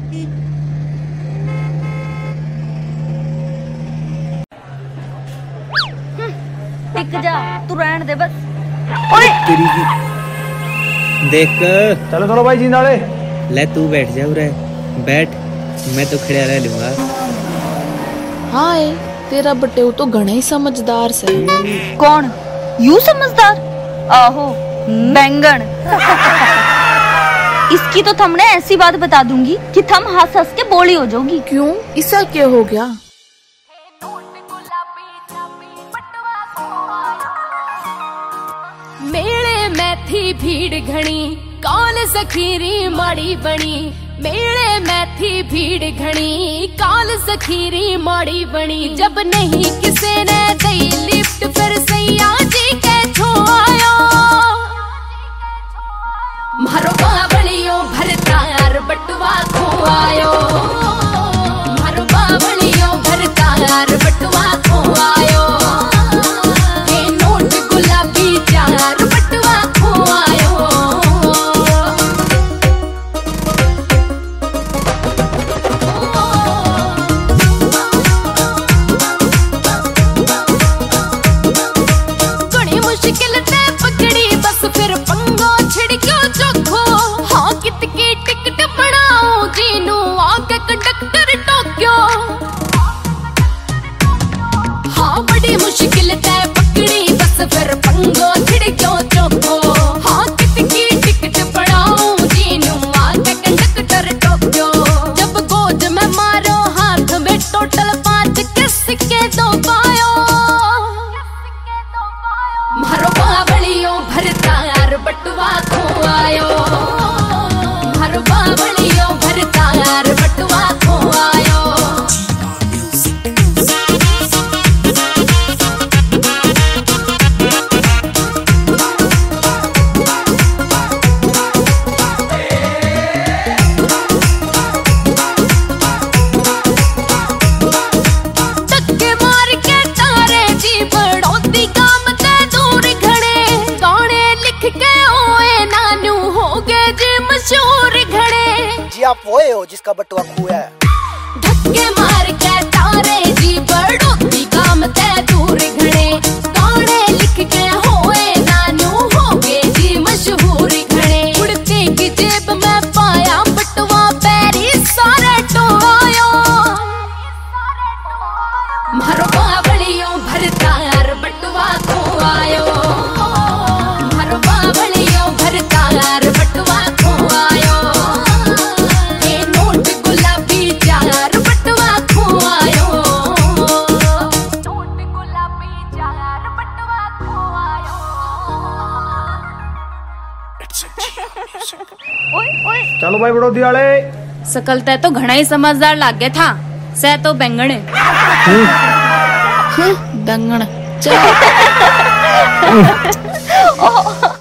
टिक जा, तू रहने दे बस। ओए तेरी की देख। चलो चलो भाई जिंदाले। ले तू बैठ जा उरे, बैठ, मैं तो खड़ा रह लूंगा। हाँ तेरा बटेऊ तो घना ही समझदार से। कौन यू समझदार? आहो बैंगन। इसकी तो थमने ऐसी बात बता दूंगी कि थम हंस हंस के बोली हो जाओगी। क्यों, इसका क्या हो गया? मेले में थी भीड़ घनी, कौन सखीरी माड़ी बनी। मेले में थी भीड़ घनी, कौन सखीरी माड़ी बनी। जब नहीं किसी ने दी लिफ्ट, फिर सैया जी के छोयो। मारो बावलियों भरतार बटुआ खोआयो। मारो बावलियों भरतार बटुआ खोआयो। नोट गुलाबी चार बटुआ खोआयो। बड़ी मुश्किल से पकड़ी बस, फिर पंगो छिड़क्यो चोखो। हाँ कितकी टिकट बनाओ जीनू, आके कंडक्टर टोक्यो। हाँ बड़ी मुश्किल से पकड़ी बस, फिर पंगो छिड़क्यो चोखो। हाँ कितकी टिकट बनाओ जीनू, आके कंडक्टर टोक्यो। जब गोद में मारो हाथ में टोटल 5 के सिक्के दो पायो। मारो बावलियों भरतार बटुआ खोआयो। मारो बावलियों भरतार बटुआ खोआयो। धक्के मार के तारे जी बड़ौती काम ते दूर घड़े। गाने लिख के ओए नानू हो गए जी मशहूर घड़े। जी आप वो हो जिसका बटुआ खोया है। धक्के मार के तारे जी बड़ौती काम ते दूर घड़े। गाने लिख के होए नानू हो गए जी मशहूर घड़े। उड़ते की जेब में पाया बटुआ, पैरी सारे टोयो। मारो बावलियों भरतार बटुआ खोआयो। मारो बावलियों भरतार बटुआ खोआयो। नोट गुलाबी चार बटुआ खोआयो। नोट गुलाबी चार बटुआ खोआयो। चलो भाई बड़ौती वाले। सकल तय तो घना ही समझदार लाग गया था, सह तो बैंगन है। बैंगन।